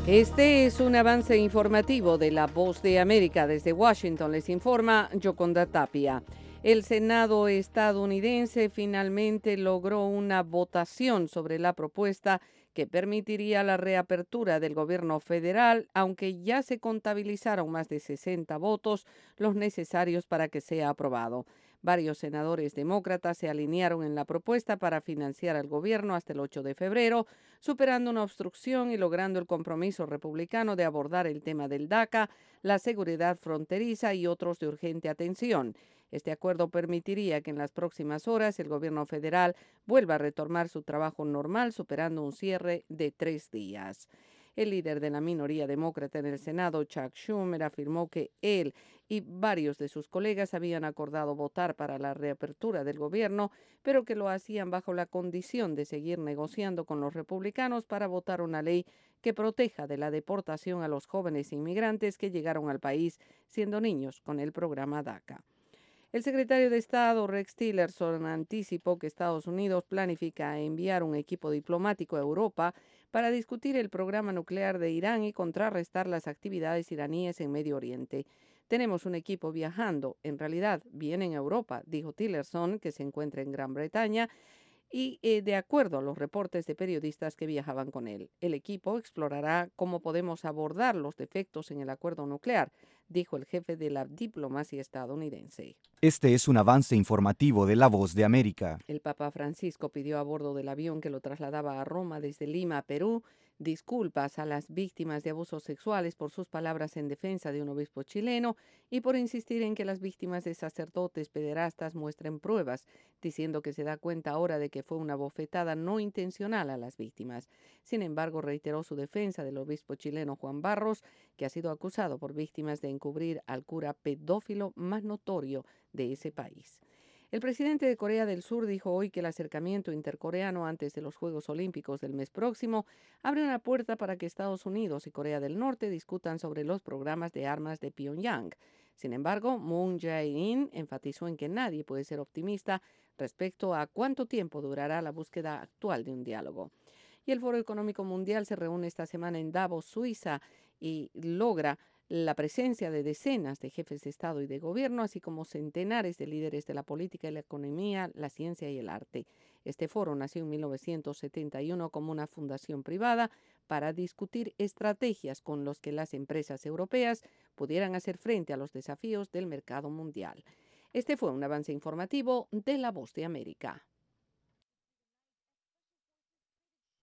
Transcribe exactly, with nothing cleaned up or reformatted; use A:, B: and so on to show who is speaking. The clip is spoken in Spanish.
A: Este es un avance informativo de La Voz de América. Desde Washington les informa Yoconda Tapia. El Senado estadounidense finalmente logró una votación sobre la propuesta que permitiría la reapertura del gobierno federal, aunque ya se contabilizaron más de sesenta votos, los necesarios para que sea aprobado. Varios senadores demócratas se alinearon en la propuesta para financiar al gobierno hasta el ocho de febrero, superando una obstrucción y logrando el compromiso republicano de abordar el tema del DACA, la seguridad fronteriza y otros de urgente atención. Este acuerdo permitiría que en las próximas horas el gobierno federal vuelva a retomar su trabajo normal, superando un cierre de tres días. El líder de la minoría demócrata en el Senado, Chuck Schumer, afirmó que él y varios de sus colegas habían acordado votar para la reapertura del gobierno, pero que lo hacían bajo la condición de seguir negociando con los republicanos para votar una ley que proteja de la deportación a los jóvenes inmigrantes que llegaron al país siendo niños con el programa DACA. El secretario de Estado, Rex Tillerson, anticipó que Estados Unidos planifica enviar un equipo diplomático a Europa para discutir el programa nuclear de Irán y contrarrestar las actividades iraníes en Medio Oriente. Tenemos un equipo viajando, en realidad viene en Europa, dijo Tillerson, que se encuentra en Gran Bretaña, y eh, de acuerdo a los reportes de periodistas que viajaban con él. El equipo explorará cómo podemos abordar los defectos en el acuerdo nuclear, dijo el jefe de la diplomacia estadounidense.
B: Este es un avance informativo de La Voz de América.
A: El Papa Francisco pidió a bordo del avión que lo trasladaba a Roma desde Lima, Perú, disculpas a las víctimas de abusos sexuales por sus palabras en defensa de un obispo chileno y por insistir en que las víctimas de sacerdotes pederastas muestren pruebas, diciendo que se da cuenta ahora de que fue una bofetada no intencional a las víctimas. Sin embargo, reiteró su defensa del obispo chileno Juan Barros, que ha sido acusado por víctimas de encubrir al cura pedófilo más notorio de ese país. El presidente de Corea del Sur dijo hoy que el acercamiento intercoreano antes de los Juegos Olímpicos del mes próximo abre una puerta para que Estados Unidos y Corea del Norte discutan sobre los programas de armas de Pyongyang. Sin embargo, Moon Jae-in enfatizó en que nadie puede ser optimista respecto a cuánto tiempo durará la búsqueda actual de un diálogo. Y el Foro Económico Mundial se reúne esta semana en Davos, Suiza, y logra la presencia de decenas de jefes de Estado y de Gobierno, así como centenares de líderes de la política y la economía, la ciencia y el arte. Este foro nació en mil novecientos setenta y uno como una fundación privada para discutir estrategias con las que las empresas europeas pudieran hacer frente a los desafíos del mercado mundial. Este fue un avance informativo de La Voz de América.